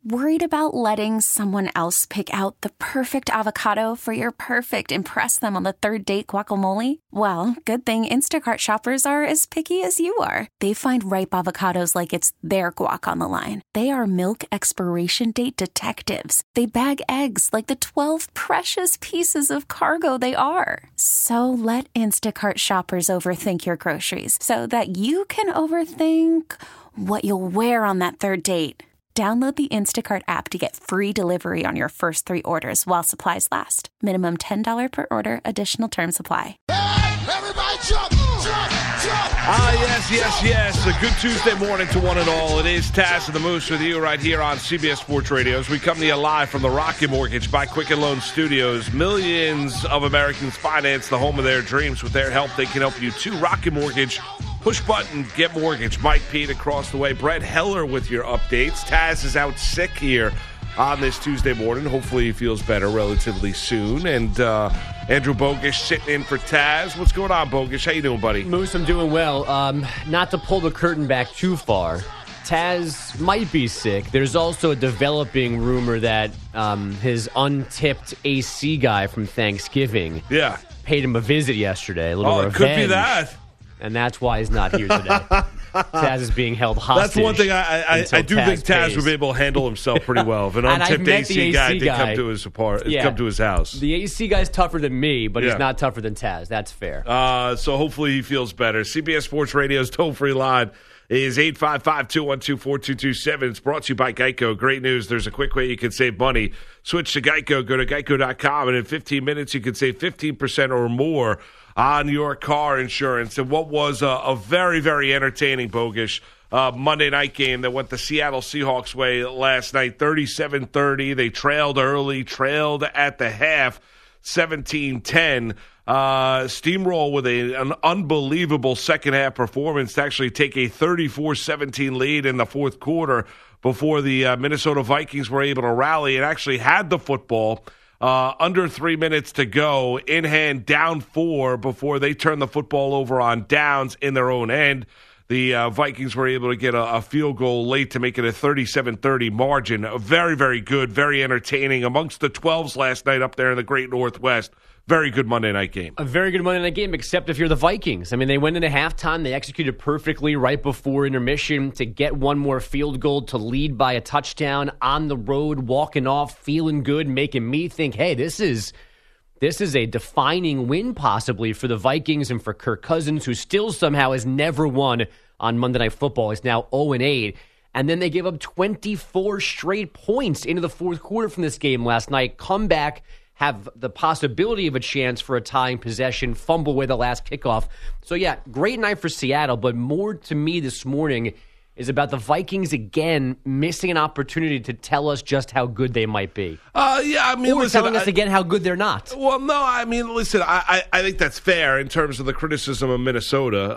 Worried about letting someone else pick out the perfect avocado for your perfect impress them on the third date guacamole? Well, good thing Instacart shoppers are as picky as you are. They find ripe avocados like it's their guac on the line. They are milk expiration date detectives. They bag eggs like the 12 precious pieces of cargo they are. So let Instacart shoppers overthink your groceries so that you can overthink what you'll wear on that third date. Download the Instacart app to get free delivery on your first 3 orders while supplies last. Minimum $10 per order. Additional terms apply. Everybody jump, jump, jump. Yes. A good Tuesday morning to one and all. It is Taz and the Moose with you right here on CBS Sports Radio. As we come to you live from the Rocket Mortgage by Quicken Loan Studios. Millions of Americans finance the home of their dreams. With their help, they can help you too. Rocket Mortgage. Push button, get mortgage. Mike Pete across the way. Brett Heller with your updates. Taz is out sick here on this Tuesday morning. Hopefully he feels better relatively soon. And Andrew Bogish sitting in for Taz. What's going on, Bogish? How you doing, buddy? Moose, I'm doing well. Not to pull the curtain back too far, Taz might be sick. There's also a developing rumor that his untipped AC guy from Thanksgiving paid him a visit yesterday. A little revenge. It could be that. And that's why he's not here today. Taz is being held hostage. That's one thing I do think Taz would be able to handle himself pretty well. If an untipped AC guy did come to his house. The AC guy's tougher than me, but he's not tougher than Taz. That's fair. So hopefully he feels better. CBS Sports Radio's toll-free line is 855-212-4227. It's brought to you by Geico. Great news. There's a quick way you can save money. Switch to Geico. Go to geico.com, and in 15 minutes you can save 15% or more on your car insurance. And what was a very, very entertaining, Bogish, Monday night game that went the Seattle Seahawks way last night, 37-30. They trailed early, trailed at the half, 17-10. Steamroll with an unbelievable second-half performance to actually take a 34-17 lead in the fourth quarter before the Minnesota Vikings were able to rally and actually had the football. Under 3 minutes to go, in hand, down 4 before they turned the football over on downs in their own end. The Vikings were able to get a field goal late to make it a 37-30 margin. Very, very good, very entertaining. Amongst the 12s last night up there in the Great Northwest. Very good Monday night game. A very good Monday night game, except if you're the Vikings. I mean, they went into halftime. They executed perfectly right before intermission to get one more field goal to lead by a touchdown on the road, walking off, feeling good, making me think, hey, this is a defining win possibly for the Vikings and for Kirk Cousins, who still somehow has never won on Monday Night Football. He's now 0-8. And then they gave up 24 straight points into the fourth quarter from this game last night. Come back, have the possibility of a chance for a tying possession, fumble away the last kickoff. So, yeah, great night for Seattle, but more to me this morning is about the Vikings again missing an opportunity to tell us just how good they might be. Telling us again how good they're not. Well, no, I mean, listen, I think that's fair in terms of the criticism of Minnesota.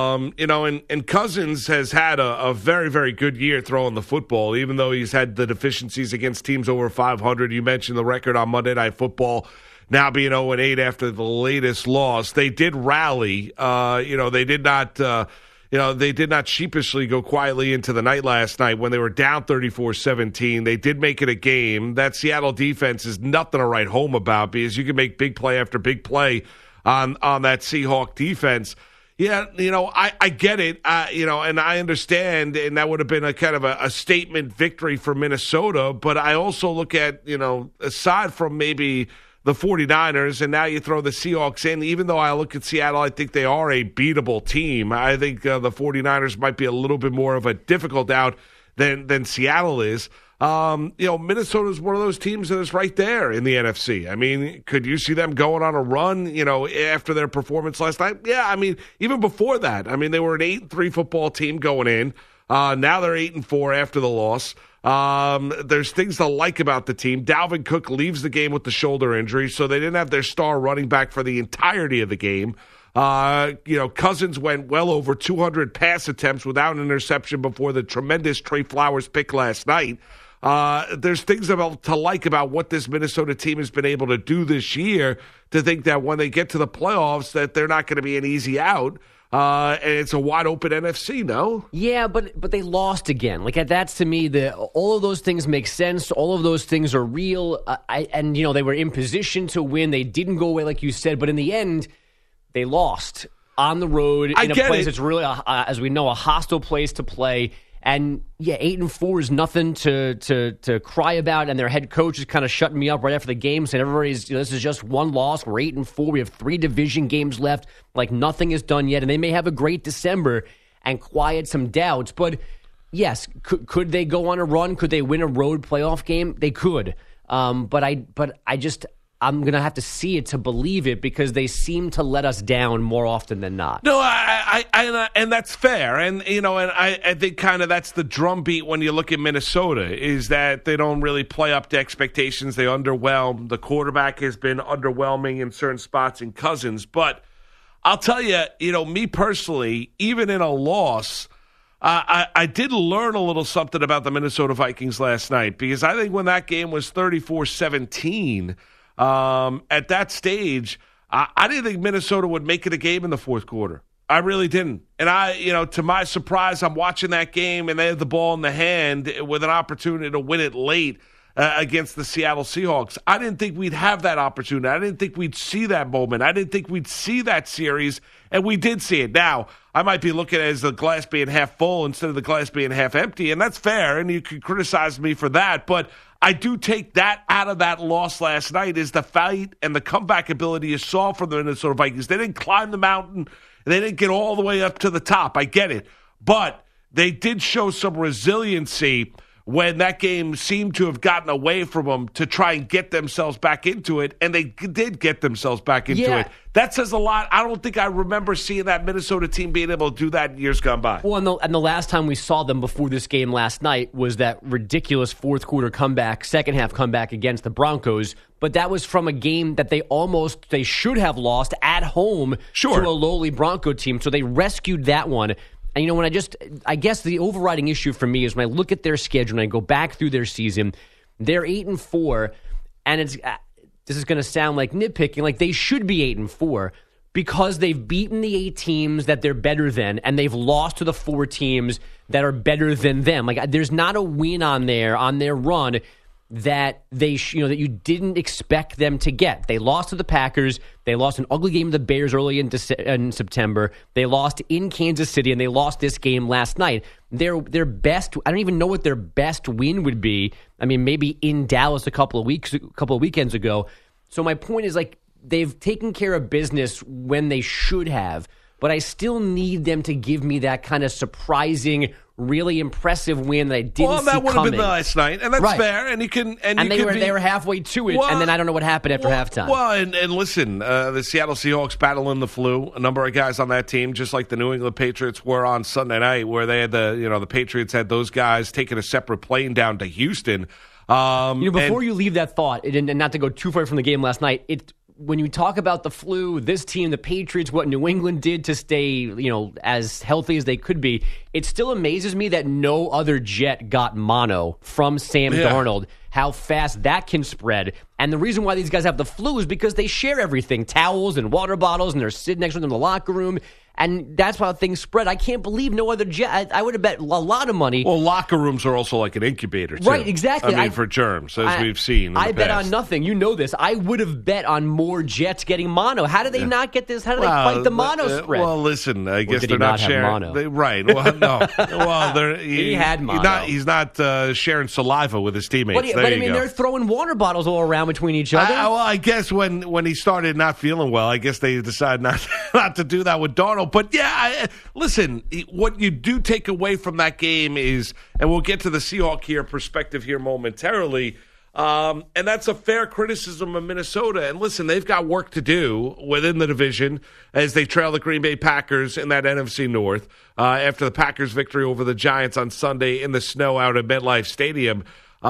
And Cousins has had a very, very good year throwing the football, even though he's had the deficiencies against teams over 500. You mentioned the record on Monday Night Football now being 0-8 after the latest loss. They did rally. They did not... they did not sheepishly go quietly into the night last night when they were down 34-17. They did make it a game. That Seattle defense is nothing to write home about because you can make big play after big play on that Seahawk defense. Yeah, I get it, and I understand, and that would have been a kind of a statement victory for Minnesota. But I also look at, aside from maybe the 49ers, and now you throw the Seahawks in. Even though I look at Seattle, I think they are a beatable team. I think the 49ers might be a little bit more of a difficult out than Seattle is. Minnesota is one of those teams that is right there in the NFC. I mean, could you see them going on a run, after their performance last night? Yeah, I mean, even before that. I mean, they were an 8-3 football team going in. Now they're 8-4 after the loss. There's things to like about the team. Dalvin Cook leaves the game with the shoulder injury, so they didn't have their star running back for the entirety of the game. Cousins went well over 200 pass attempts without an interception before the tremendous Trey Flowers pick last night. There's things to like about what this Minnesota team has been able to do this year, to think that when they get to the playoffs that they're not going to be an easy out. And it's a wide open NFC, no? Yeah, but they lost again. Like that's to me, all of those things make sense. All of those things are real. And they were in position to win. They didn't go away like you said, but in the end, they lost on the road in a place that's really, as we know, a hostile place to play. And yeah, 8-4 is nothing to cry about. And their head coach is kind of shutting me up right after the game, saying everybody's, this is just one loss. We're 8-4. We have 3 division games left. Like nothing is done yet. And they may have a great December and quiet some doubts. But yes, could they go on a run? Could they win a road playoff game? They could. I'm going to have to see it to believe it because they seem to let us down more often than not. No, and that's fair. And, I think kind of that's the drumbeat when you look at Minnesota is that they don't really play up to expectations. They underwhelm. The quarterback has been underwhelming in certain spots in Cousins. But I'll tell you, me personally, even in a loss, I did learn a little something about the Minnesota Vikings last night because I think when that game was 34-17, at that stage, I didn't think Minnesota would make it a game in the fourth quarter. I really didn't. And to my surprise, I'm watching that game and they had the ball in the hand with an opportunity to win it late against the Seattle Seahawks. I didn't think we'd have that opportunity. I didn't think we'd see that moment. I didn't think we'd see that series, and we did see it. Now, I might be looking at it as the glass being half full instead of the glass being half empty, and that's fair, and you can criticize me for that, but I do take that out of that loss last night is the fight and the comeback ability you saw from the Minnesota Vikings. They didn't climb the mountain. They didn't get all the way up to the top. I get it. But they did show some resiliency when that game seemed to have gotten away from them to try and get themselves back into it, and they did get themselves back into it. That says a lot. I don't think I remember seeing that Minnesota team being able to do that in years gone by. Well, and the last time we saw them before this game last night was that ridiculous fourth-quarter comeback, second-half comeback against the Broncos, but that was from a game that they should have lost at home to a lowly Bronco team, so they rescued that one. And, when I guess the overriding issue for me is when I look at their schedule and I go back through their season, they're 8-4, and this is going to sound like nitpicking, like they should be 8-4 because they've beaten the 8 teams that they're better than, and they've lost to the 4 teams that are better than them. Like there's not a win on their run that that you didn't expect them to get. They lost to the Packers. They lost an ugly game to the Bears early in September. They lost in Kansas City, and they lost this game last night. Their best, I don't even know what their best win would be. I mean, maybe in Dallas a couple of weekends ago. So my point is, like, they've taken care of business when they should have, but I still need them to give me that kind of surprising, really impressive win that I didn't see coming. Well, that would have been last night, and that's fair. And you can, they were halfway to it, and then I don't know what happened after halftime. Well, and listen, the Seattle Seahawks battling the flu. A number of guys on that team, just like the New England Patriots were on Sunday night, where they had the Patriots had those guys taking a separate plane down to Houston. Before you leave that thought, and not to go too far from the game last night, when you talk about the flu, this team, the Patriots, what New England did to stay, as healthy as they could be, it still amazes me that no other Jet got mono from Sam Darnold, how fast that can spread. And the reason why these guys have the flu is because they share everything, towels and water bottles, and they're sitting next to them in the locker room. And that's how things spread. I can't believe no other Jet. I would have bet a lot of money. Well, locker rooms are also like an incubator, too. Right, exactly. I mean, for germs, as we've seen. I bet on nothing. You know this. I would have bet on more Jets getting mono. How did they not get this? How did they fight the mono spread? Well, listen, I guess they're not sharing. Mono? Right. Well, no. Well, he had mono. He's not sharing saliva with his teammates. But I mean, they're throwing water bottles all around between each other. I guess when he started not feeling well, I guess they decided not to do that with Darnold. But yeah, listen, what you do take away from that game is, and we'll get to the Seahawk perspective here momentarily, and that's a fair criticism of Minnesota. And listen, they've got work to do within the division as they trail the Green Bay Packers in that NFC North after the Packers' victory over the Giants on Sunday in the snow out at MetLife Stadium.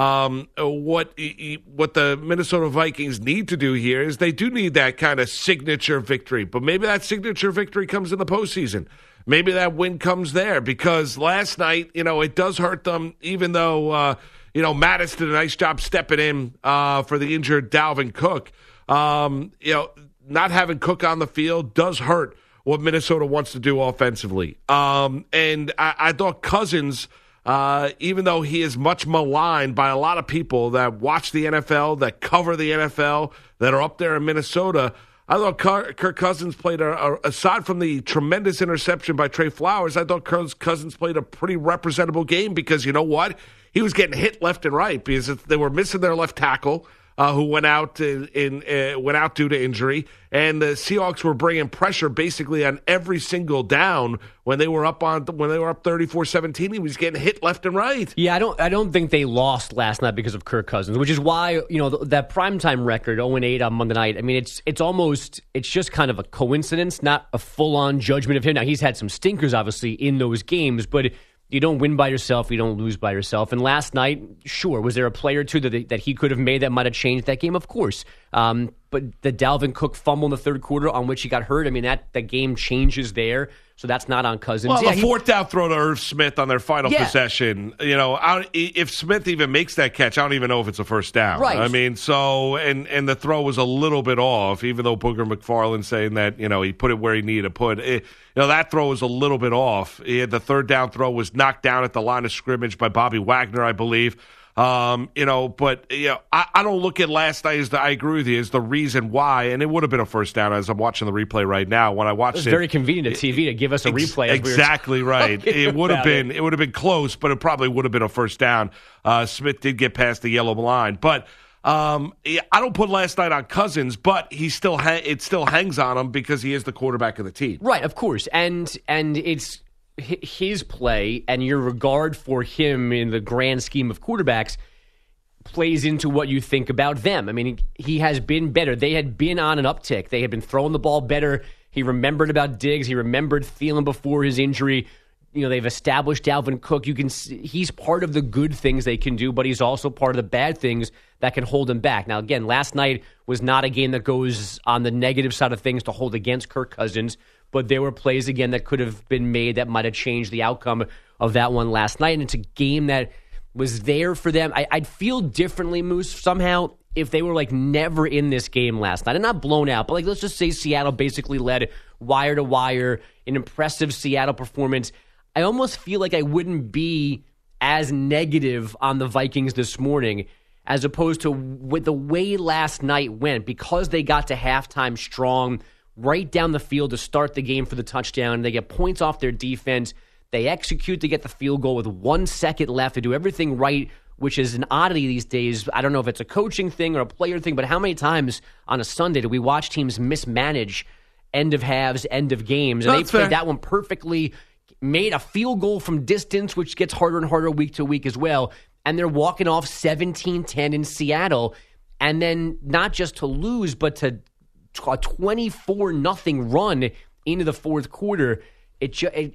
What the Minnesota Vikings need to do here is they do need that kind of signature victory, but maybe that signature victory comes in the postseason. Maybe that win comes there because last night, it does hurt them, even though, Mattis did a nice job stepping in for the injured Dalvin Cook. Not having Cook on the field does hurt what Minnesota wants to do offensively. And I thought Cousins, even though he is much maligned by a lot of people that watch the NFL, that cover the NFL, that are up there in Minnesota, I thought Kirk Cousins played, aside from the tremendous interception by Trey Flowers, I thought Cousins played a pretty representable game because you know what? He was getting hit left and right because they were missing their left tackle, who went out went out due to injury, and the Seahawks were bringing pressure basically on every single down when they were up 34-17. He was getting hit left and right. Yeah, I don't think they lost last night because of Kirk Cousins, which is why that primetime record 0-8 on Monday night. I mean, it's just kind of a coincidence, not a full on judgment of him. Now he's had some stinkers obviously in those games, but you don't win by yourself. You don't lose by yourself. And last night, sure, was there a play or two that he could have made that might have changed that game? Of course. But the Dalvin Cook fumble in the third quarter on which he got hurt, I mean, that game changes there. So that's not on Cousins. Well, the fourth down throw to Irv Smith on their final possession, if Smith even makes that catch, I don't even know if it's a first down. Right. I mean, so, and the throw was a little bit off, even though Booger McFarland saying that, he put it where he needed to put it. That throw was a little bit off. The third down throw was knocked down at the line of scrimmage by Bobby Wagner, I believe. I don't look at last night I agree with you, as the reason why, and it would have been a first down as I'm watching the replay right now. When I watched it, very convenient to TV to give us a replay. Exactly right. It would have been close, but it probably would have been a first down. Smith did get past the yellow line, but I don't put last night on Cousins, but it still hangs on him because he is the quarterback of the team. Right, of course, and it's his play and your regard for him in the grand scheme of quarterbacks plays into what you think about them. I mean, he has been better. They had been on an uptick. They had been throwing the ball better. He remembered about Diggs. He remembered Thielen before his injury. They've established Dalvin Cook. You can see he's part of the good things they can do, but he's also part of the bad things that can hold him back. Now, again, last night was not a game that goes on the negative side of things to hold against Kirk Cousins, but there were plays, again, that could have been made that might have changed the outcome of that one last night. And it's a game that was there for them. I'd feel differently, Moose, somehow, if they were never in this game last night. And not blown out, but let's just say Seattle basically led wire to wire, an impressive Seattle performance. I almost feel like I wouldn't be as negative on the Vikings this morning as opposed to with the way last night went, because they got to halftime strong, right down the field to start the game for the touchdown. They get points off their defense. They execute to get the field goal with 1 second left to do everything right, which is an oddity these days. I don't know if it's a coaching thing or a player thing, but how many times on a Sunday do we watch teams mismanage end of halves, end of games? And they played that one perfectly, made a field goal from distance, which gets harder and harder week to week as well. And they're walking off 17-10 in Seattle. And then not just to lose, but to a 24-0 run into the fourth quarter. It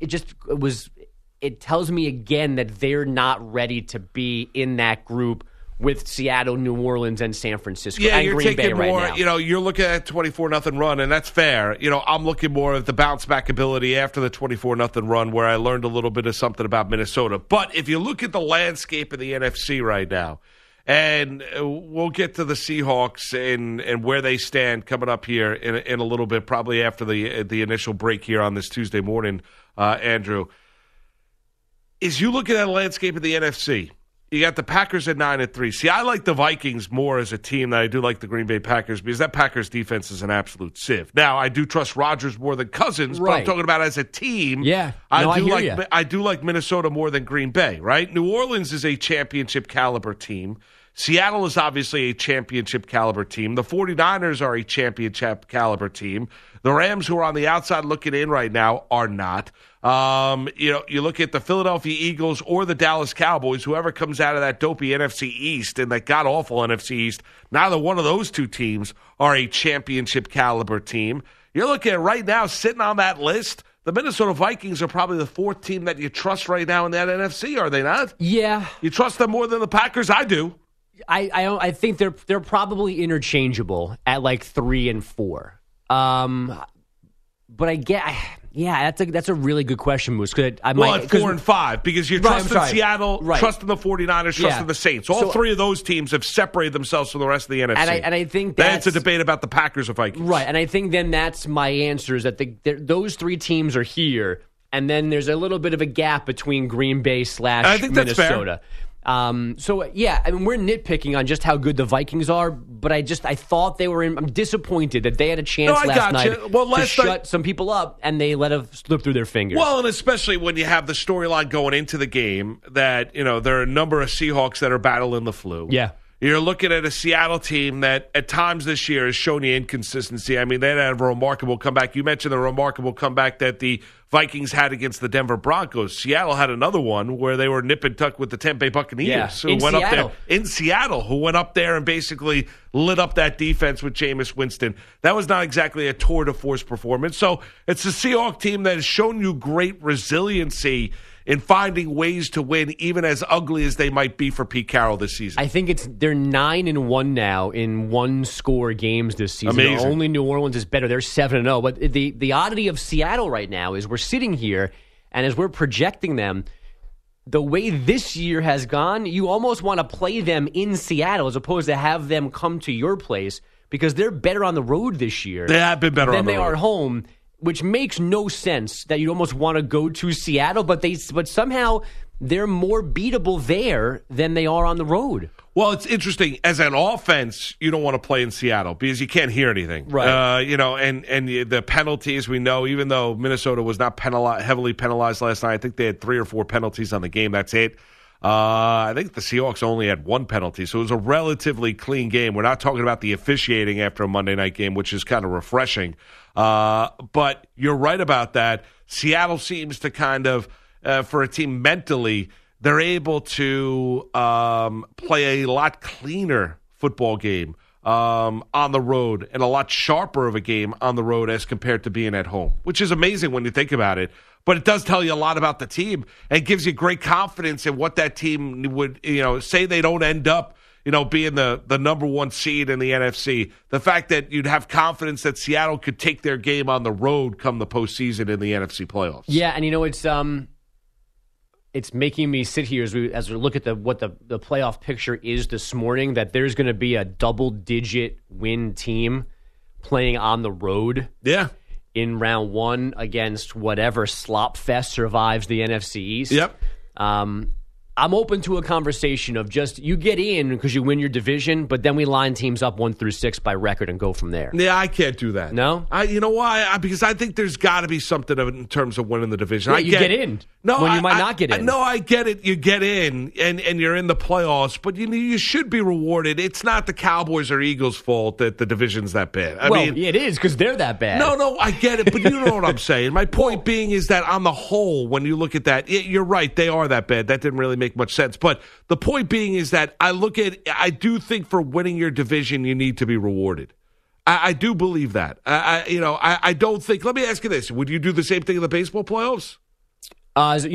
tells me again that they're not ready to be in that group with Seattle, New Orleans, and San Francisco. Yeah, and you're Green taking Bay more. Right now. You're looking at 24-0 run, and that's fair. I'm looking more at the bounce back ability after the 24-0 run, where I learned a little bit of something about Minnesota. But if you look at the landscape of the NFC right now, and we'll get to the Seahawks and where they stand coming up here in a little bit, probably after the initial break here on this Tuesday morning, Andrew. Is you look at the landscape of the NFC, you got the Packers at 9-3. See, I like the Vikings more as a team than I do like the Green Bay Packers because that Packers defense is an absolute sieve. Now, I do trust Rodgers more than Cousins, but I'm talking about as a team. Yeah, I do like Minnesota more than Green Bay, right? New Orleans is a championship caliber team. Seattle is obviously a championship caliber team. The 49ers are a championship caliber team. The Rams, who are on the outside looking in right now, are not. You look at the Philadelphia Eagles or the Dallas Cowboys, whoever comes out of that dopey NFC East and that god-awful NFC East, neither one of those two teams are a championship caliber team. You're looking at right now, sitting on that list, the Minnesota Vikings are probably the fourth team that you trust right now in that NFC, are they not? Yeah. You trust them more than the Packers? I do. I think they're probably interchangeable at 3 and 4. But that's a really good question, Moose. At 4-5, because you're trusting Seattle, trusting the 49ers, trusting the Saints. All three of those teams have separated themselves from the rest of the NFC. And I think that's a debate about the Packers or Vikings. Right, and I think then that's my answer, is that those three teams are here, and then there's a little bit of a gap between Green Bay / I think that's Minnesota. Fair. We're nitpicking on just how good the Vikings are, but I thought they were I'm disappointed that they had a chance last night to shut some people up, and they let it slip through their fingers. Well, and especially when you have the storyline going into the game that, there are a number of Seahawks that are battling the flu. Yeah. You're looking at a Seattle team that at times this year has shown you inconsistency. I mean, they had a remarkable comeback. You mentioned the remarkable comeback that the Vikings had against the Denver Broncos. Seattle had another one where they were nip and tuck with the Tampa Bay Buccaneers, who went up there and basically lit up that defense with Jameis Winston. That was not exactly a tour de force performance. So it's a Seahawks team that has shown you great resiliency in finding ways to win, even as ugly as they might be for Pete Carroll this season. I think they're 9-1 now in one-score games this season. Amazing. Only New Orleans is better. They're 7-0. But the oddity of Seattle right now is we're sitting here, and as we're projecting them, the way this year has gone, you almost want to play them in Seattle as opposed to have them come to your place, because they're better on the road this year. They have been better on the road than they are at home, which makes no sense that you almost want to go to Seattle, but somehow they're more beatable there than they are on the road. Well, it's interesting. As an offense, you don't want to play in Seattle because you can't hear anything. Right. And the penalties, we know, even though Minnesota was not heavily penalized last night, I think they had 3 or 4 penalties on the game. That's it. I think the Seahawks only had 1 penalty, so it was a relatively clean game. We're not talking about the officiating after a Monday night game, which is kind of refreshing. But you're right about that. Seattle seems to kind of, for a team mentally, they're able to play a lot cleaner football game on the road and a lot sharper of a game on the road as compared to being at home, which is amazing when you think about it. But it does tell you a lot about the team and gives you great confidence in what that team would, say they don't end up, being the number 1 seed in the NFC. The fact that you'd have confidence that Seattle could take their game on the road come the postseason in the NFC playoffs. Yeah, and it's making me sit here as we look at what the playoff picture is this morning, that there's going to be a double-digit win team playing on the road. Yeah. In round 1 against whatever slop fest survives the NFC East. Yep. I'm open to a conversation of just you get in because you win your division, but then we line teams up 1 through 6 by record and go from there. Yeah, I can't do that. No? You know why? Because I think there's got to be something in terms of winning the division. Yeah, you get in. No, when you might not get in. No, I get it. You get in and you're in the playoffs, but you should be rewarded. It's not the Cowboys or Eagles' fault that the division's that bad. I mean, it is because they're that bad. No, I get it, but you know what I'm saying. My point being is that on the whole, when you look at that, you're right. They are that bad. That didn't really make much sense. But the point being is that I do think for winning your division, you need to be rewarded. I do believe that. I don't think. Let me ask you this: would you do the same thing in the baseball playoffs? If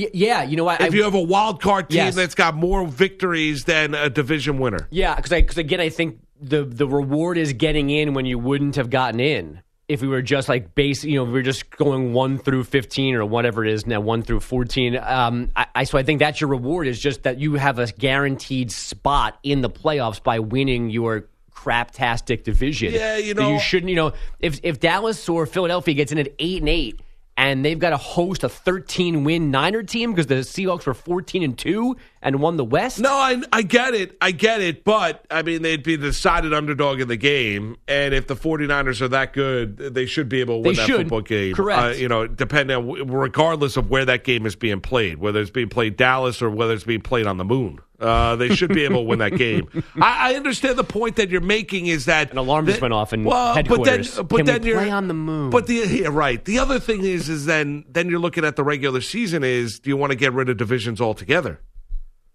you have a wild card team that's got more victories than a division winner. Yeah, because again, I think the reward is getting in when you wouldn't have gotten in if we were just we were just going 1 through 15 or whatever it is now, 1 through 14. So I think that's your reward, is just that you have a guaranteed spot in the playoffs by winning your craptastic division. Yeah, you shouldn't. If Dallas or Philadelphia gets in at 8-8. And they've got to host a 13-win Niner team because the Seahawks were 14-2 and won the West. No, I get it. But, I mean, they'd be the decided underdog in the game. And if the 49ers are that good, they should be able to win that football game. Correct. Depending on, regardless of where that game is being played, whether it's being played Dallas or whether it's being played on the moon. They should be able to win that game. I understand the point that you're making is that an alarm just went off in headquarters. Can we play on the moon? But right. The other thing is then you're looking at the regular season. Do you want to get rid of divisions altogether?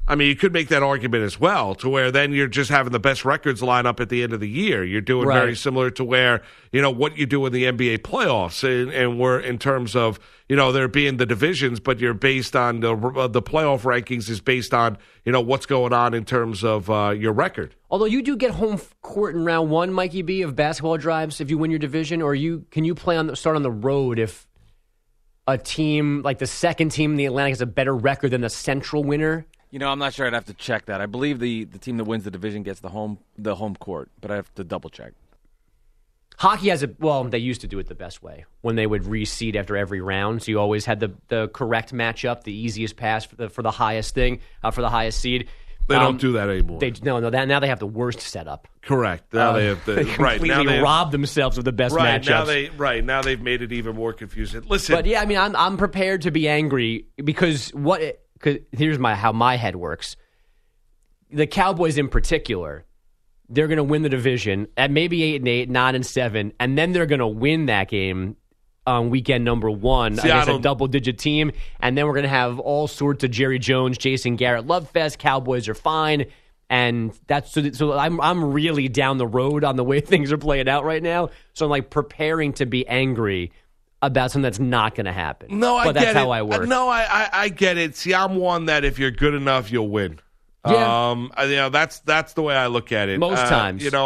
I mean, you could make that argument as well, to where then you're just having the best records line up at the end of the year. You're doing very similar to where, what you do in the NBA playoffs, and we're in terms of, there being the divisions, but you're based on the playoff rankings is based on, what's going on in terms of your record. Although you do get home court in round one, Mikey B, of basketball drives if you win your division, or can you start on the road if a team like the second team in the Atlantic has a better record than the Central winner? I'm not sure. I'd have to check that. I believe the team that wins the division gets the home court, but I have to double check. Hockey has they used to do it the best way, when they would reseed after every round. So you always had the correct matchup, the easiest pass for the highest thing, for the highest seed. They don't do that anymore. Now they have the worst setup. Correct. Now they have they completely robbed themselves of the best matchups. Now they've made it even more confusing. Listen, but yeah, I mean, I'm prepared to be angry because here's how my head works. The Cowboys in particular, they're going to win the division at maybe 8-8, 9-7, and then they're going to win that game on weekend number one against a double-digit team, and then we're going to have all sorts of Jerry Jones, Jason Garrett love fest. Cowboys are fine, and so I'm really down the road on the way things are playing out right now. So I'm like preparing to be angry about something that's not going to happen. No, I but get that's it. how I work. No, I get it. See, I'm one that if you're good enough, you'll win. Yeah. That's the way I look at it. Most times. And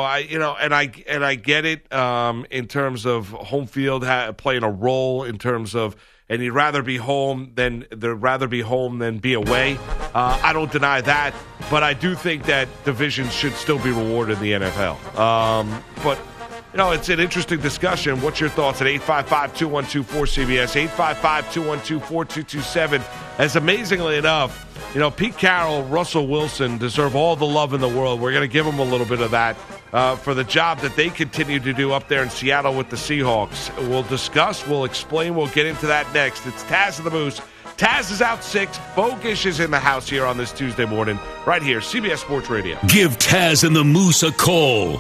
I get it in terms of home field playing a role in terms of, and you'd rather be home than be away. I don't deny that, but I do think that divisions should still be rewarded in the NFL. But it's an interesting discussion. What's your thoughts at 855-212-4CBS, 855-212-4227? As amazingly enough, Pete Carroll, Russell Wilson deserve all the love in the world. We're going to give them a little bit of that for the job that they continue to do up there in Seattle with the Seahawks. We'll discuss, we'll explain, we'll get into that next. It's Taz and the Moose. Taz is out sick. Bogish is in the house here on this Tuesday morning, right here, CBS Sports Radio. Give Taz and the Moose a call.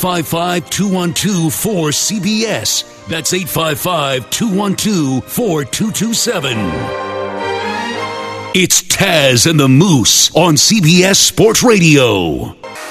855-212-4CBS. That's 855-212-4227. It's Taz and the Moose on CBS Sports Radio.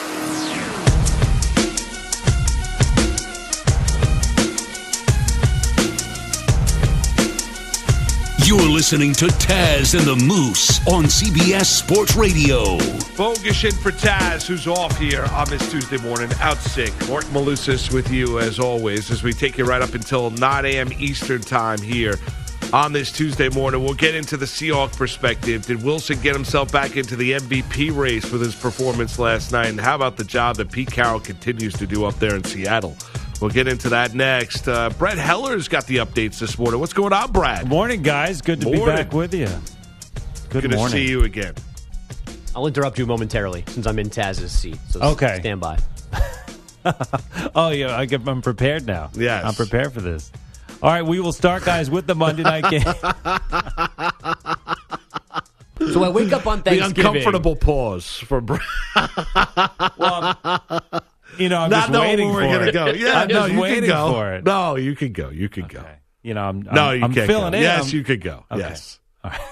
You're listening to Taz and the Moose on CBS Sports Radio. Bogish in for Taz, who's off here on this Tuesday morning, out sick. Mark Malusis with you, as always, as we take you right up until 9 a.m. Eastern time here on this Tuesday morning. We'll get into the Seahawks perspective. Did Wilson get himself back into the MVP race with his performance last night? And how about the job that Pete Carroll continues to do up there in Seattle? We'll get into that next. Brett Heller's got the updates this morning. What's going on, Brad? Good morning, guys. Good to be back with you. Good morning. To see you again. I'll interrupt you momentarily since I'm in Taz's seat. So okay. Stand by. Oh, yeah. I'm prepared now. Yes. I'm prepared for this. All right, we will start, guys, with the Monday night game. So I wake up on Thanksgiving. The uncomfortable pause for Brad. Well, I'm just waiting for it. Go. Yeah, I'm just waiting for it. No, you can go. You can go. I'm can't filling go. in. Yes, you could go. Okay. Yes. All right.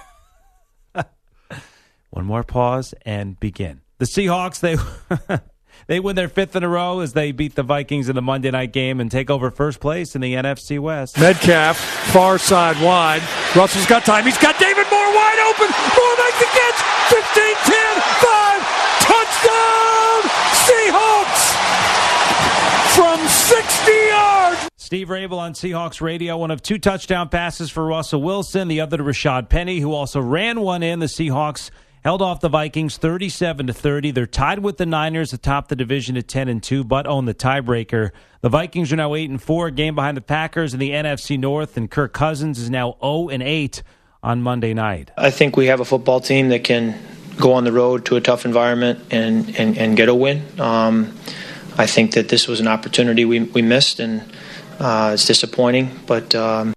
One more pause and begin. The Seahawks, they win their fifth in a row as they beat the Vikings in the Monday night game and take over first place in the NFC West. Metcalf, far side wide. Russell's got time. He's got David Moore wide open. Moore makes the catch. 15, 10, 5. Touchdown, Seahawks from 60 yards. Steve Rabel on Seahawks Radio. One of two touchdown passes for Russell Wilson, the other to Rashad Penny, who also ran one in. The Seahawks held off the Vikings 37-30. They're tied with the Niners atop the division at 10-2, but own the tiebreaker. The Vikings are now 8-4, a game behind the Packers in the NFC North, and Kirk Cousins is now 0-8 on Monday night. I think we have a football team that can go on the road to a tough environment and get a win. I think that this was an opportunity we missed, and it's disappointing. But I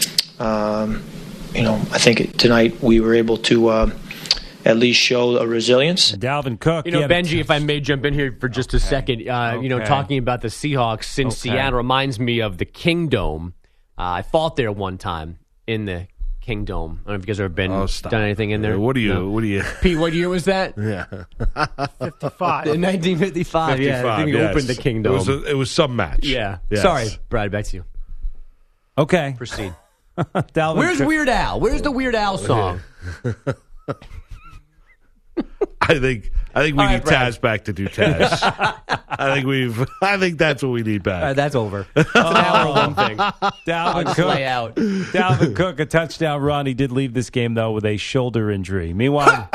think tonight we were able to at least show a resilience. And Dalvin Cook. Benji, if I may jump in here for just a second, talking about the Seahawks in Seattle reminds me of the Kingdome. I fought there one time in the Kingdome. I don't know if you guys have ever done anything in there. What do you? No. What do you? Pete, what year was that? Yeah, 55. In 1955. Yeah, I think we opened the Kingdome. It was some match. Yeah. Yes. Sorry, Brad. Back to you. Okay. Proceed. Where's Weird Al? Where's the Weird Al song? I think we need Taz back to do Taz. I think that's what we need back. That's over. That's an hour one thing. Dalvin Cook, a touchdown run. He did leave this game, though, with a shoulder injury. Meanwhile,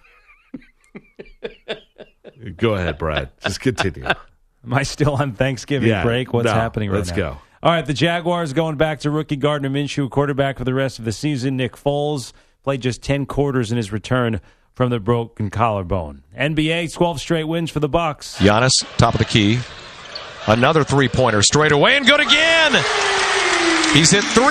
go ahead, Brad. Just continue. Am I still on Thanksgiving break? What's happening right now? Let's go. All right, the Jaguars going back to rookie Gardner Minshew, quarterback for the rest of the season. Nick Foles played just 10 quarters in his return from the broken collarbone. NBA, 12 straight wins for the Bucks. Giannis, top of the key. Another three-pointer straight away and good again. He's hit 3.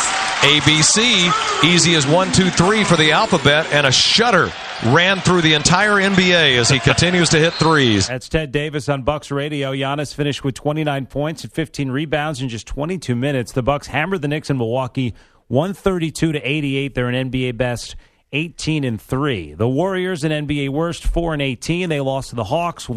ABC, easy as 1, 2, 3 for the alphabet, and a shudder ran through the entire NBA as he continues to hit threes. That's Ted Davis on Bucks Radio. Giannis finished with 29 points and 15 rebounds in just 22 minutes. The Bucks hammered the Knicks in Milwaukee 132-88. They're an NBA best 18-3. The Warriors, an NBA worst 4-18. They lost to the Hawks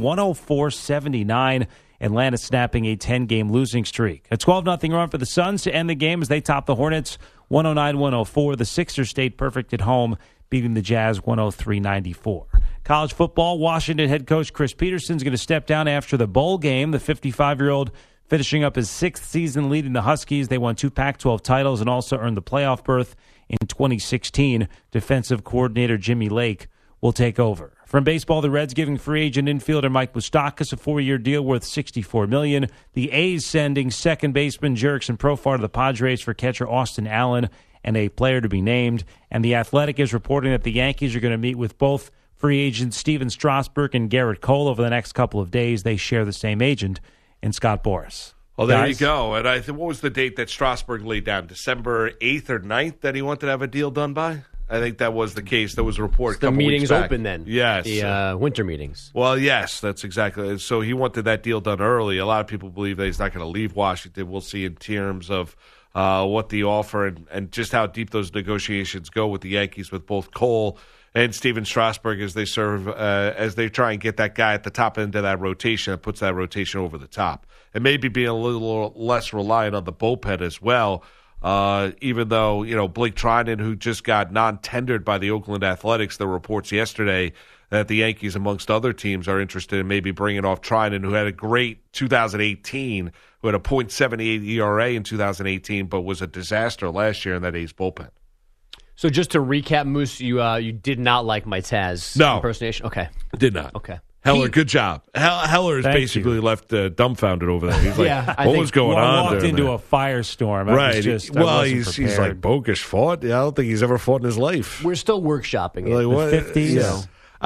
104-79. Atlanta snapping a 10-game losing streak. A 12-0 run for the Suns to end the game as they top the Hornets 109-104. The Sixers stayed perfect at home, beating the Jazz 103-94. College football, Washington head coach Chris Peterson is going to step down after the bowl game. The 55-year-old finishing up his 6th season leading the Huskies. They won 2 Pac-12 titles and also earned the playoff berth in 2016. Defensive coordinator Jimmy Lake will take over. From baseball, the Reds giving free agent infielder Mike Moustakas a 4-year deal worth $64 million. The A's sending second baseman Jurickson Profar to the Padres for catcher Austin Allen and a player to be named. And The Athletic is reporting that the Yankees are going to meet with both free agents Steven Strasburg and Garrett Cole over the next couple of days. They share the same agent in Scott Boras. Well, there you go. And I think, what was the date that Strasburg laid down? December 8th or 9th that he wanted to have a deal done by? I think that was the case. There was a report a couple weeks back. The meetings open then. Yes. The winter meetings. Well, yes, that's exactly it. So he wanted that deal done early. A lot of people believe that he's not going to leave Washington. We'll see in terms of what the offer and just how deep those negotiations go with the Yankees with both Cole and Steven Strasburg as they serve as they try and get that guy at the top end of that rotation that puts that rotation over the top. And maybe being a little less reliant on the bullpen as well. Even though, Blake Trinan, who just got non-tendered by the Oakland Athletics, there were reports yesterday that the Yankees, amongst other teams, are interested in maybe bringing off Trinan, who had a great 2018, who had a .78 ERA in 2018, but was a disaster last year in that A's bullpen. So just to recap, Moose, you did not like my Taz impersonation? Okay. Did not. Okay. Heller, good job. Heller is basically left dumbfounded over there. He's like, what was going on? Walked into a firestorm. Right. He's like, Bogus fought. Yeah, I don't think he's ever fought in his life. We're still workshopping it. Like, what? The 50s. Yeah.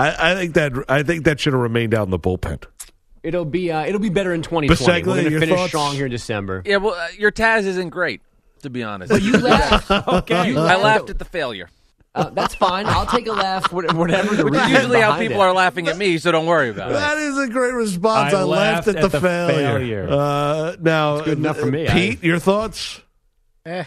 I think that should have remained out in the bullpen. It'll be better in 2020. Biseglia, We're going to finish thoughts? strong here in December. Yeah, well, your Taz isn't great, to be honest. Well, you laughed. Okay. I laughed at the failure. That's fine. I'll take a laugh, whatever the Which reason is usually how behind people are laughing at me, so don't worry about it. That is a great response. I laughed at the failure. Now, it's good enough for me. Pete, your thoughts? Hey,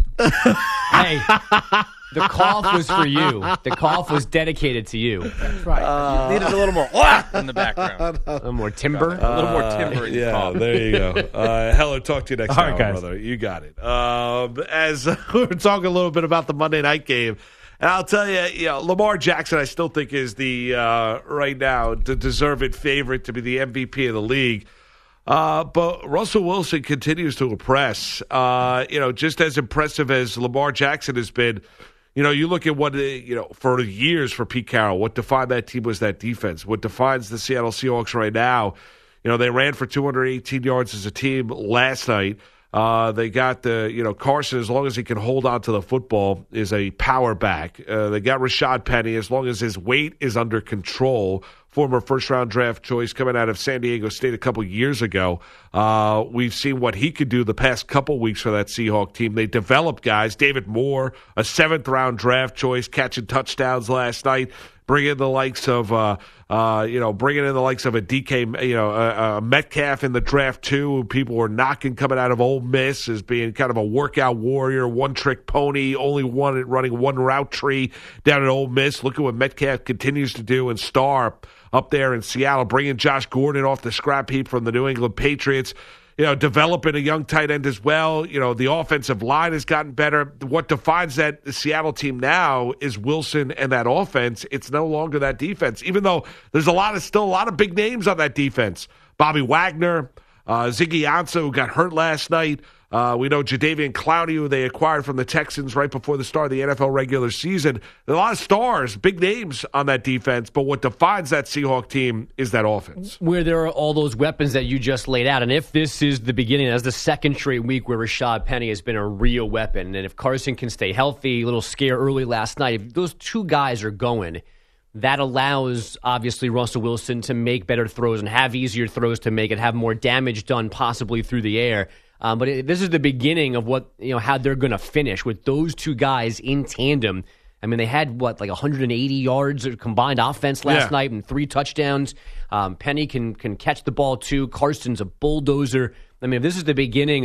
the cough was for you. The cough was dedicated to you. That's right. You needed a little more in the background. A little more timber. A little more timber in the cough. There you go. Heller, talk to you next time, brother. You got it. As we were talking a little bit about the Monday night game, and I'll tell you, Lamar Jackson, I still think is the right now the deserved favorite to be the MVP of the league. But Russell Wilson continues to impress. Just as impressive as Lamar Jackson has been. You look at what, for years for Pete Carroll, what defined that team was that defense. What defines the Seattle Seahawks right now, they ran for 218 yards as a team last night. They got Carson, as long as he can hold on to the football, is a power back. They got Rashad Penny, as long as his weight is under control, former first-round draft choice coming out of San Diego State a couple years ago. We've seen what he could do the past couple weeks for that Seahawk team. They developed guys. David Moore, a 7th-round draft choice, catching touchdowns last night. Bringing in the likes of a DK, a Metcalf in the draft too, who people were knocking coming out of Ole Miss as being kind of a workout warrior, one-trick pony, running one route tree down at Ole Miss. Look at what Metcalf continues to do and star up there in Seattle, bringing Josh Gordon off the scrap heap from the New England Patriots. Developing a young tight end as well. The offensive line has gotten better. What defines that Seattle team now is Wilson and that offense. It's no longer that defense, even though there's still a lot of big names on that defense. Bobby Wagner, Ziggy Ansah, who got hurt last night. We know Jadeveon Clowney, who they acquired from the Texans right before the start of the NFL regular season. There are a lot of stars, big names on that defense, but what defines that Seahawk team is that offense. Where there are all those weapons that you just laid out, and if this is the beginning, as the second straight week where Rashad Penny has been a real weapon, and if Carson can stay healthy, a little scare early last night, if those two guys are going, that allows, obviously, Russell Wilson to make better throws and have easier throws to make and have more damage done possibly through the air. But this is the beginning of how they're going to finish with those two guys in tandem. I mean, they had, 180 yards of combined offense last night and 3 touchdowns. Penny can catch the ball, too. Carson's a bulldozer. I mean, if this is the beginning,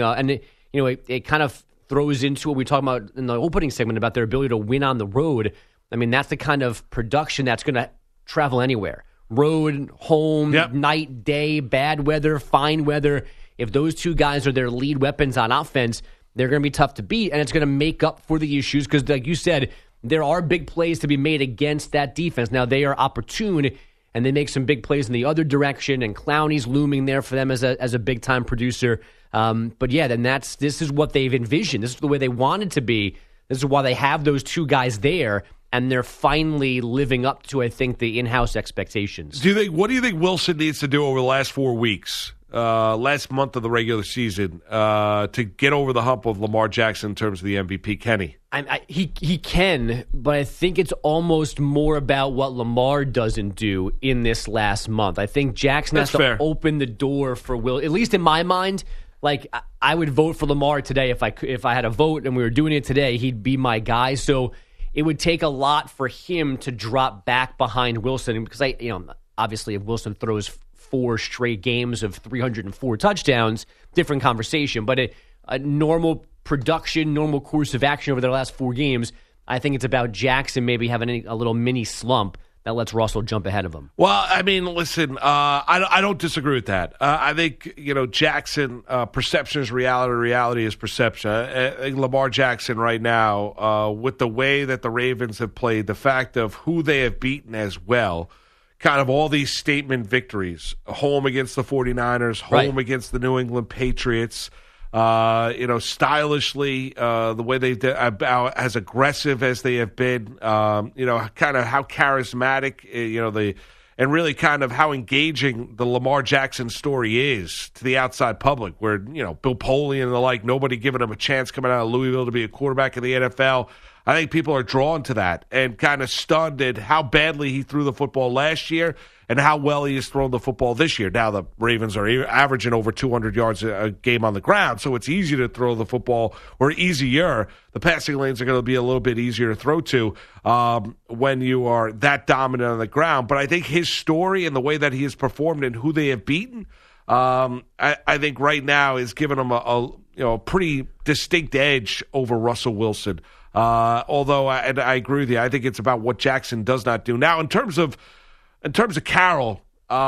it kind of throws into what we talked about in the opening segment about their ability to win on the road. I mean, that's the kind of production that's going to travel anywhere. Road, home, night, day, bad weather, fine weather. If those two guys are their lead weapons on offense, they're going to be tough to beat, and it's going to make up for the issues because, like you said, there are big plays to be made against that defense. Now, they are opportune, and they make some big plays in the other direction, and Clowney's looming there for them as a big-time producer. But, yeah, this is what they've envisioned. This is the way they want it to be. This is why they have those two guys there, and they're finally living up to, I think, the in-house expectations. What do you think Wilson needs to do over the last 4 weeks? Last month of the regular season to get over the hump of Lamar Jackson in terms of the MVP, Kenny? He can, but I think it's almost more about what Lamar doesn't do in this last month. I think Jackson has to open the door for Will, at least in my mind. Like, I would vote for Lamar today if I had a vote and we were doing it today, he'd be my guy. So it would take a lot for him to drop back behind Wilson because obviously if Wilson throws 4 straight games of 304 touchdowns, different conversation. But a normal production, normal course of action over their last 4 games, I think it's about Jackson maybe having a little mini slump that lets Russell jump ahead of him. Well, I mean, listen, I don't disagree with that. I think, Jackson, perception is reality, reality is perception. I think Lamar Jackson right now, with the way that the Ravens have played, the fact of who they have beaten as well, kind of all these statement victories, home against the 49ers, home against the New England Patriots, stylishly, the way they've about as aggressive as they have been, kind of how charismatic, and really kind of how engaging the Lamar Jackson story is to the outside public, where, Bill Polian and the like, nobody giving him a chance coming out of Louisville to be a quarterback in the NFL. I think people are drawn to that and kind of stunned at how badly he threw the football last year and how well he has thrown the football this year. Now the Ravens are averaging over 200 yards a game on the ground, so it's easy to throw the football, or easier. The passing lanes are going to be a little bit easier to throw to when you are that dominant on the ground. But I think his story and the way that he has performed and who they have beaten, I think right now is giving him a pretty distinct edge over Russell Wilson. Although I agree with you, I think it's about what Jackson does not do. Now, in terms of Carroll,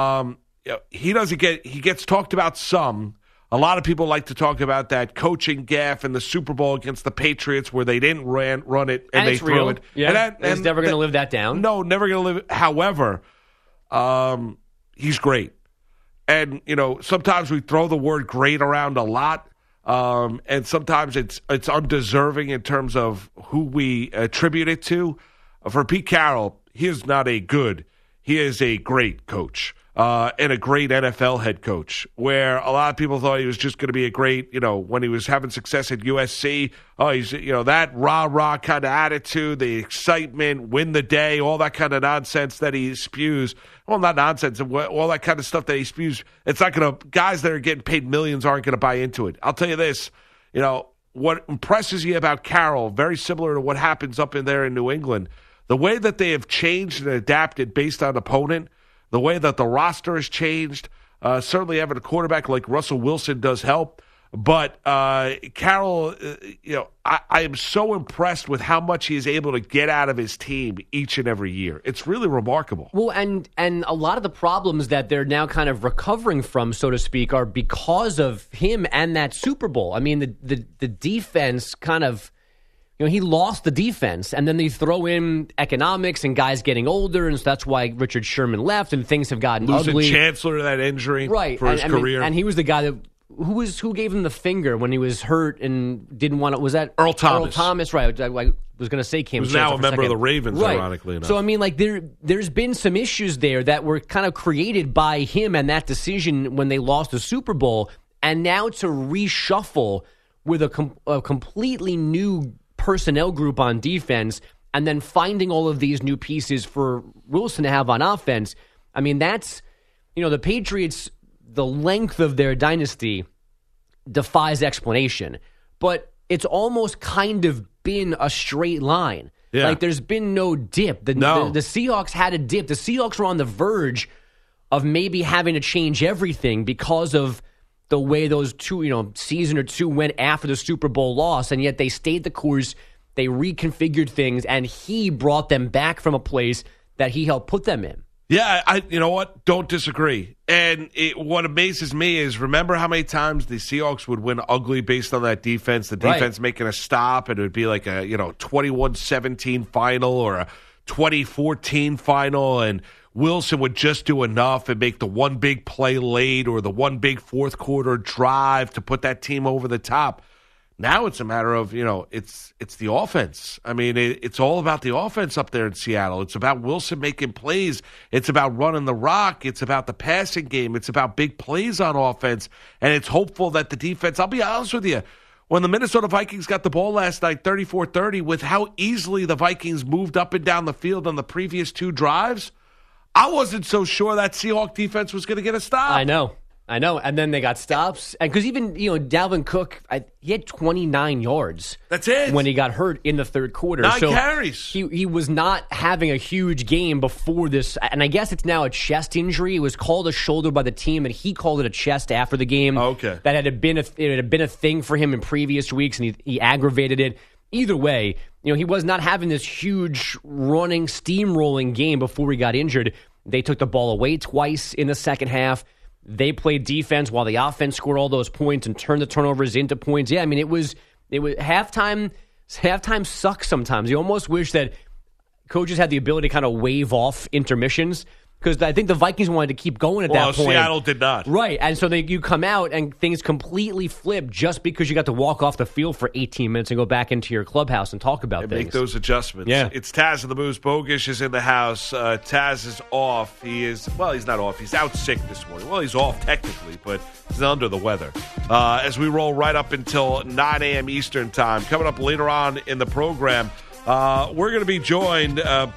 he gets talked about some. A lot of people like to talk about that coaching gaffe in the Super Bowl against the Patriots where they didn't run it and they threw it. Yeah, he's never going to live that down. No, never going to live it. However, he's great. And, sometimes we throw the word great around a lot. And sometimes it's undeserving in terms of who we attribute it to. For Pete Carroll, he is not a good. He is a great coach and a great NFL head coach, where a lot of people thought he was just going to be a great, when he was having success at USC, he's, that rah-rah kind of attitude, the excitement, win the day, all that kind of nonsense that he spews. well, not nonsense, and all that kind of stuff that he spews. It's not going to, guys that are getting paid millions aren't going to buy into it. I'll tell you this, what impresses you about Carroll, very similar to what happens up in there in New England, the way that they have changed and adapted based on opponent, the way that the roster has changed, certainly having a quarterback like Russell Wilson does help. But Carroll, I am so impressed with how much he is able to get out of his team each and every year. It's really remarkable. Well, and a lot of the problems that they're now kind of recovering from, so to speak, are because of him and that Super Bowl. I mean, the defense kind of, he lost the defense, and then they throw in economics and guys getting older, and so that's why Richard Sherman left, and things have gotten ugly. Losing Chancellor to that injury for his career. And he was the guy that... Who gave him the finger when he was hurt and didn't want to? Was that Earl Thomas? Earl Thomas, right? I was going to say Cam. Who's now a member of the Ravens, right. Ironically enough. So I mean, there's been some issues there that were kind of created by him and that decision when they lost the Super Bowl, and now to reshuffle with a completely new personnel group on defense, and then finding all of these new pieces for Wilson to have on offense. I mean, that's the Patriots. The length of their dynasty defies explanation, but it's almost kind of been a straight line. Yeah. Like there's been no dip. The Seahawks had a dip. The Seahawks were on the verge of maybe having to change everything because of the way those two, season or two went after the Super Bowl loss, and yet they stayed the course. They reconfigured things, and he brought them back from a place that he helped put them in. Yeah, you know what? Don't disagree. And what amazes me is, remember how many times the Seahawks would win ugly based on that defense? The defense making a stop, and it would be like a 21-17 final or a 20-14 final, and Wilson would just do enough and make the one big play late or the one big fourth quarter drive to put that team over the top. Now it's a matter of, it's the offense. I mean, it's all about the offense up there in Seattle. It's about Wilson making plays. It's about running the rock. It's about the passing game. It's about big plays on offense. And it's hopeful that the defense, I'll be honest with you, when the Minnesota Vikings got the ball last night, 34-30, with how easily the Vikings moved up and down the field on the previous two drives, I wasn't so sure that Seahawks defense was going to get a stop. I know. And then they got stops. And because even, Dalvin Cook, he had 29 yards. That's it. When he got hurt in the third quarter. 9 carries. He was not having a huge game before this. And I guess it's now a chest injury. It was called a shoulder by the team, and he called it a chest after the game. Okay. That had been a thing for him in previous weeks, and he aggravated it. Either way, he was not having this huge running, steamrolling game before he got injured. They took the ball away twice in the second half. They played defense while the offense scored all those points and turned the turnovers into points. Yeah, I mean, it was halftime. Halftime sucks sometimes. You almost wish that coaches had the ability to kind of wave off intermissions, because I think the Vikings wanted to keep going at that point. Seattle did not. Right, and so you come out and things completely flip just because you got to walk off the field for 18 minutes and go back into your clubhouse and talk about things. Make those adjustments. Yeah. It's Taz of the Moose. Bogish is in the house. Taz is off. He's not off. He's out sick this morning. Well, he's off technically, but he's under the weather. As we roll right up until 9 a.m. Eastern time. Coming up later on in the program, we're going to be joined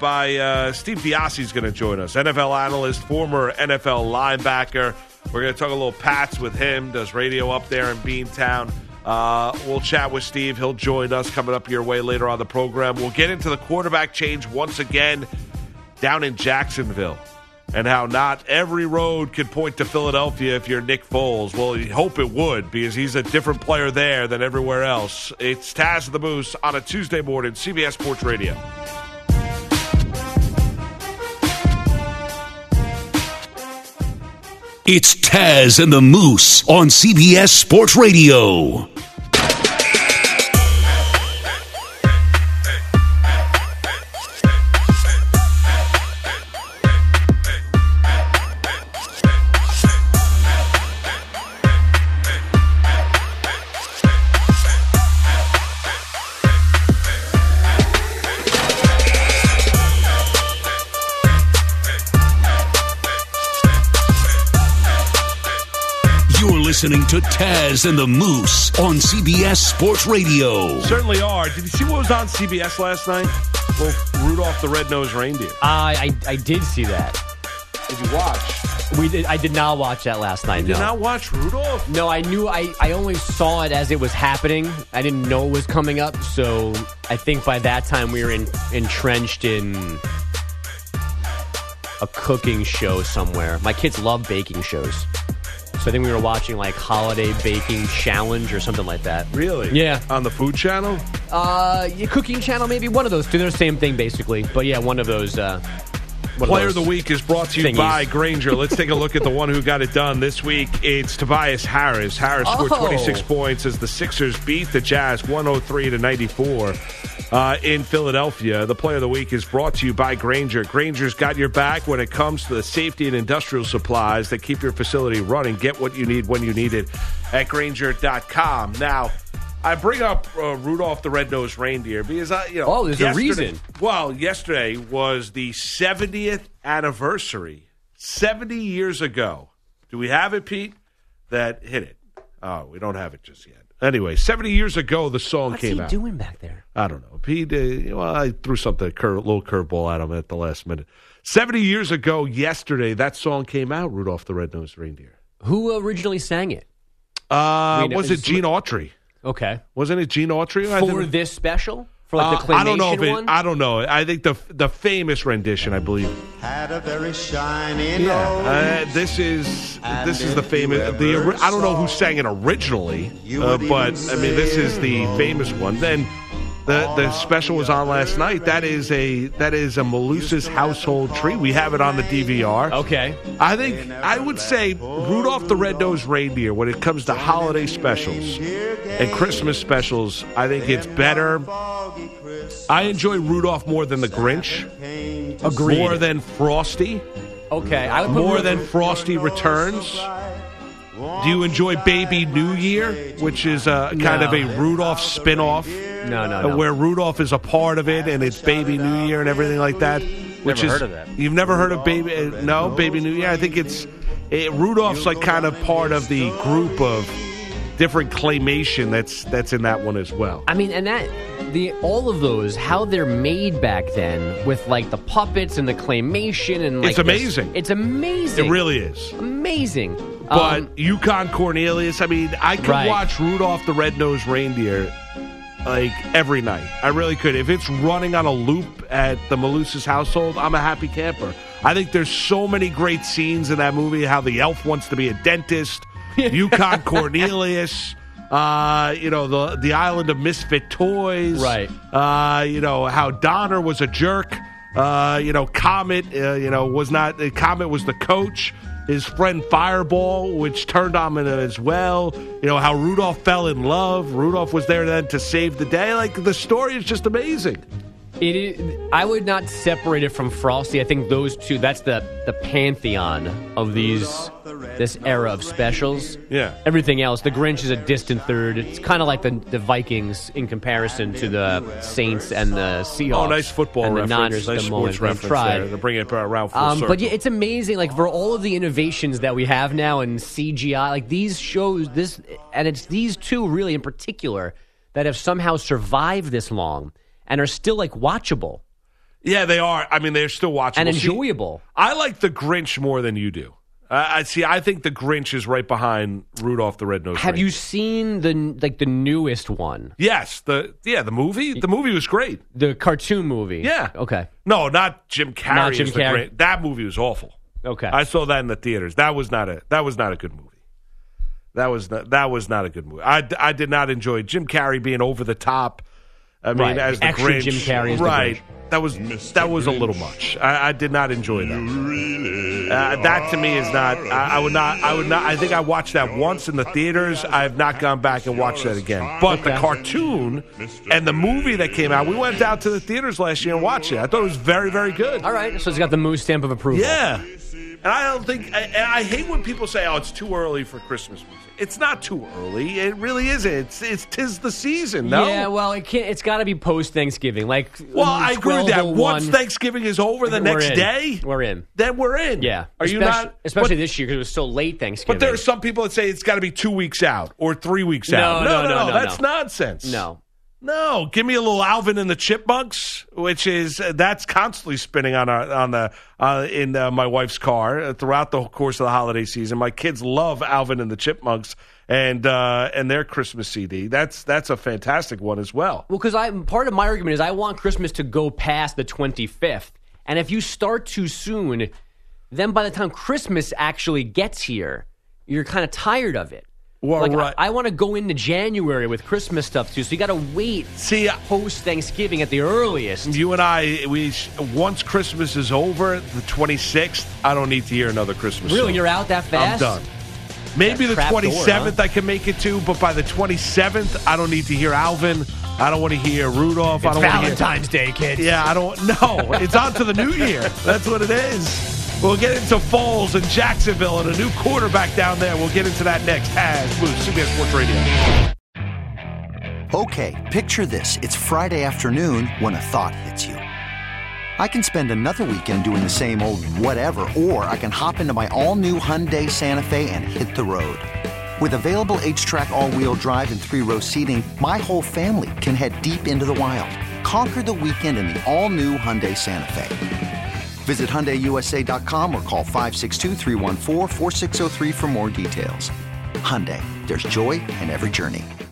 by Steve Biasi's going to join us, NFL analyst, former NFL linebacker. We're going to talk a little Pats with him, does radio up there in Beantown. We'll chat with Steve. He'll join us coming up your way later on the program. We'll get into the quarterback change once again down in Jacksonville, and how not every road could point to Philadelphia if you're Nick Foles. Well, you hope it would, because he's a different player there than everywhere else. It's Taz of the Moose on a Tuesday morning, CBS Sports Radio. It's Taz and the Moose on CBS Sports Radio. Listening to Taz and the Moose on CBS Sports Radio. Certainly are. Did you see what was on CBS last night? Well, Rudolph the Red-Nosed Reindeer. I did see that. Did you watch? I did not watch that last night. You did not watch Rudolph? No, I knew. I only saw it as it was happening. I didn't know it was coming up. So I think by that time we were entrenched in a cooking show somewhere. My kids love baking shows. So I think we were watching like Holiday Baking Challenge or something like that. Really? Yeah. On the Food Channel? Cooking Channel, maybe. One of those two. They're the same thing, basically. But yeah, one of those. Player of the Week is brought to you by Grainger. Let's take a look at the one who got it done this week. It's Tobias Harris. Harris scored 26 points as the Sixers beat the Jazz 103-94 in Philadelphia. The Player of the Week is brought to you by Grainger. Grainger's got your back when it comes to the safety and industrial supplies that keep your facility running. Get what you need when you need it at Grainger.com. Now, I bring up Rudolph the Red-Nosed Reindeer because, there's a reason. Well, yesterday was the 70th anniversary. 70 years ago. Do we have it, Pete? That hit it. Oh, we don't have it just yet. Anyway, 70 years ago, the song came out. What's he doing back there? I don't know. Pete, I threw something, a little curveball at him at the last minute. 70 years ago, yesterday, that song came out, Rudolph the Red-Nosed Reindeer. Who originally sang it? Was it Gene Autry? Okay. Wasn't it Gene Autry? For this special? For like the claymation I don't know one? I don't know. I think the famous rendition, I believe. Had a very shiny nose. This is the famous. I don't know who sang it originally, but I mean this is the famous one. Then the special was on last night. That is a Malusa's Household Treat. We have it on the DVR. Okay. I would say Rudolph the Red-Nosed Reindeer, when it comes to holiday specials and Christmas specials, I think it's better. I enjoy Rudolph more than the Grinch. Agreed. More than Frosty. Okay. I would put more than Frosty Returns. Do you enjoy Baby New Year, which is kind of a Rudolph spin-off? No. Where Rudolph is a part of it, and it's Baby New Year and everything like that. Never heard of that. You've never heard of Baby? No, Baby New Year. I think Rudolph's like kind of part of the group of different claymation that's in that one as well. I mean, and all of those, how they're made back then with like the puppets and the claymation and like it's amazing. It's amazing. It really is amazing. But Yukon Cornelius, I mean, I could watch Rudolph the Red-Nosed Reindeer like every night. I really could. If it's running on a loop at the Malusa's household, I'm a happy camper. I think there's so many great scenes in that movie. How the elf wants to be a dentist, Yukon Cornelius. The island of misfit toys. Right. How Donner was a jerk. Comet, Comet was the coach. His friend Fireball, which turned on him as well. How Rudolph fell in love. Rudolph was there then to save the day. Like, the story is just amazing. It is. I would not separate it from Frosty. I think those two, that's the pantheon of this era of specials. Yeah. Everything else, the Grinch is a distant third. It's kind of like the Vikings in comparison to the Saints and the Seahawks. Oh, nice football and reference. The Niners nice sports reference there to bring it around full circle. But yeah, it's amazing. Like, for all of the innovations that we have now in CGI, like these shows, and it's these two really in particular that have somehow survived this long and are still like watchable. Yeah, they are. I mean, they're still watchable and enjoyable. I like the Grinch more than you do. I think the Grinch is right behind Rudolph the Red-Nosed Reindeer. Have you seen the newest one? Yes, the movie. The movie was great. The cartoon movie. Yeah. Okay. No, not Jim Carrey. Not Jim Carrey. That movie was awful. Okay. I saw that in the theaters. That was not a good movie. That was not a good movie. I did not enjoy Jim Carrey being over the top. I mean, as the extra Grinch. Jim Carrey as right. The Grinch. That was a little much. I did not enjoy that. That to me is not. I would not. I think I watched that once in the theaters. I have not gone back and watched that again. But the cartoon and the movie that came out, we went down to the theaters last year and watched it. I thought it was very, very good. All right, so it's got the Moose stamp of approval. Yeah. And I don't think. I hate when people say, "Oh, it's too early for Christmas music." It's not too early. It really isn't. It's 'tis the season. No. Yeah. Well, it can't. It's got to be post Thanksgiving. Like. Well, I agree with that. Once Thanksgiving is over, the next day, we're in. Then we're in. Yeah. Are you not? Especially this year because it was so late Thanksgiving. But there are some people that say it's got to be 2 weeks out or 3 weeks out. No. That's nonsense. No. No, give me a little Alvin and the Chipmunks, which is that's constantly spinning in my wife's car throughout the course of the holiday season. My kids love Alvin and the Chipmunks and their Christmas CD. That's a fantastic one as well. Well, because part of my argument is I want Christmas to go past the 25th, and if you start too soon, then by the time Christmas actually gets here, you're kind of tired of it. Well, right. I want to go into January with Christmas stuff too, so you got to wait. Post Thanksgiving at the earliest. You and I, once Christmas is over, the 26th, I don't need to hear another Christmas Really, song. you're out that fast? I'm done. Maybe the 27th I can make it to, but by the 27th, I don't need to hear Alvin. I don't want to hear Rudolph. It's I don't Valentine's Day, kids. Yeah, I don't know. It's on to the new year. That's what it is. We'll get into Foles and Jacksonville and a new quarterback down there. We'll get into that next. Moose, CBS Sports Radio. Okay, picture this. It's Friday afternoon when a thought hits you. I can spend another weekend doing the same old whatever, or I can hop into my all-new Hyundai Santa Fe and hit the road. With available H-Track all-wheel drive and 3-row seating, my whole family can head deep into the wild. Conquer the weekend in the all-new Hyundai Santa Fe. Visit HyundaiUSA.com or call 562-314-4603 for more details. Hyundai, there's joy in every journey.